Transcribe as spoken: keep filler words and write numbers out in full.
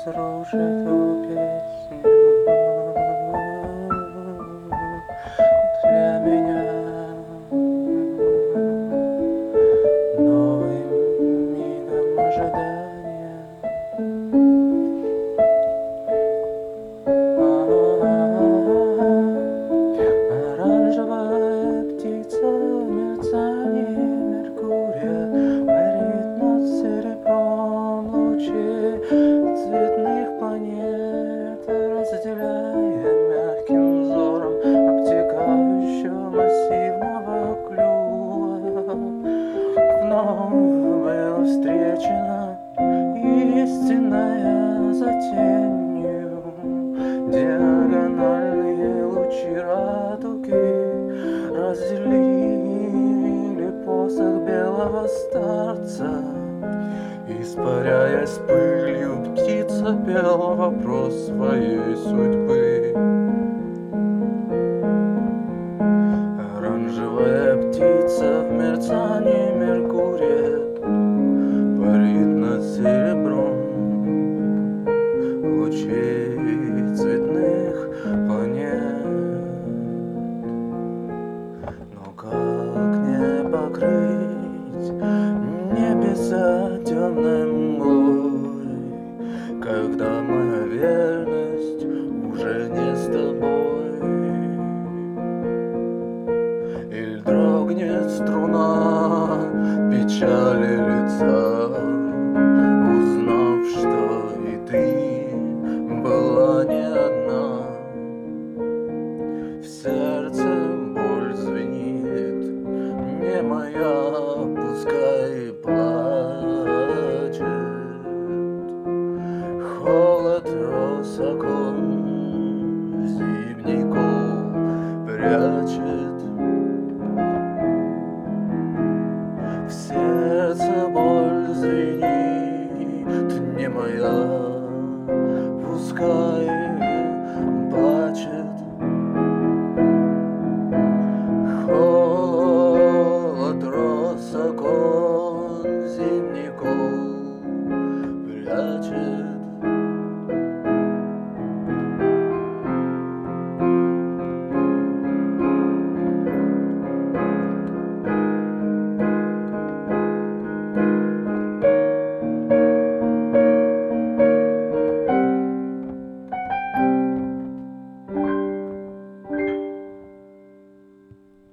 разрушить эту песню для меня новым мигом ожидания. Оранжевая птица в мерцании Меркурия парит над серебром лучей цветных планет, разделяя мягким взором обтекающего массивного клюва. Вновь была встречена истинная за тенью, диагональные лучи радуги разделили посох белого старца. Испаряясь пылью, птица пела вопрос своей судьбы. Оранжевая птица в мерцании Меркурия парит над серебром лучей цветных планет. Но как не покрыть небеса темной мглой, когда моя верность уже не с тобой? Или дрогнет струна печали лица, узнав, что и ты была не одна. В сердце боль звенит, не моя, пускай плачет. Холод роз окон зимний кол прячет. В сердце боль звенит, не моя,